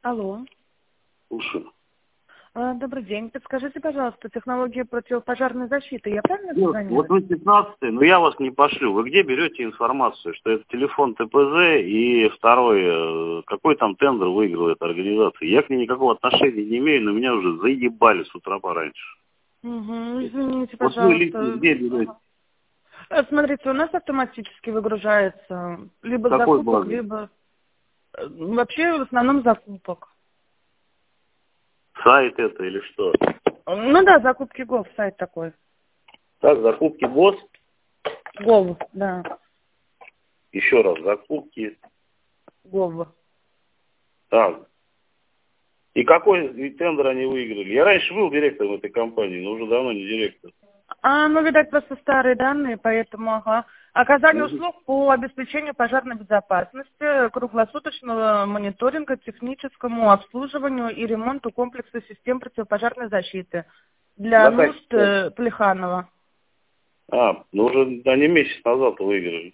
Алло. Слушаю. Добрый день. Подскажите, пожалуйста, технологии противопожарной защиты. Я правильно Вот позвонила? вы 15-й, но я вас не пошлю. Вы где берете информацию, что это телефон ТПЗ и второй, какой там тендер выиграла эта организация? Я к ней никакого отношения не имею, но меня уже заебали с утра пораньше. Угу, извините, Вот вы лично пожалуйста. где берете? Смотрите, у нас автоматически выгружается либо Какой закупок, базы? либо вообще в основном закупок. Сайт это или что? Ну да, закупки ГОВ, сайт такой. Так, закупки ГОС. ГОВ, да. Еще раз, закупки. ГОВ. Так. И какой тендер они выиграли? Я раньше был директором этой компании, но уже давно не директор. Ну, видать, просто старые данные, поэтому, ага. Оказание услуг по обеспечению пожарной безопасности, круглосуточного мониторинга, техническому обслуживанию и ремонту комплекса систем противопожарной защиты для нужд Плеханова. Ну уже они месяц назад выиграли.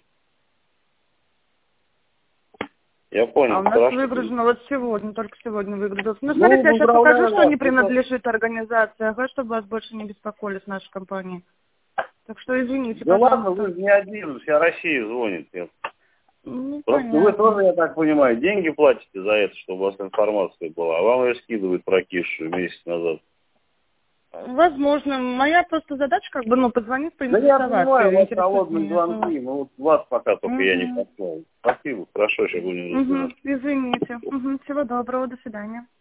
Я понял. А у нас хорошо. выгружено вот сегодня, только сегодня выгрузилось. Ну, смотрите, я сейчас покажу, что не принадлежит организации, ага, чтобы вас больше не беспокоили с нашей компанией. Так что извините, Да пожалуйста. ладно, вы не один, вся Россия звонит. Нет. Ну, Просто понятно. вы тоже, я так понимаю, деньги платите за это, чтобы у вас информация была, а вам ее скидывают прокисшую месяц назад. Возможно. Моя просто задача, позвонить, Да я поинтересоваться. понимаю, у вас интересует холодные меня. звонки, но вот вас пока только я не послал. Спасибо, хорошо, сейчас будем разбираться. Извините. Всего доброго, до свидания.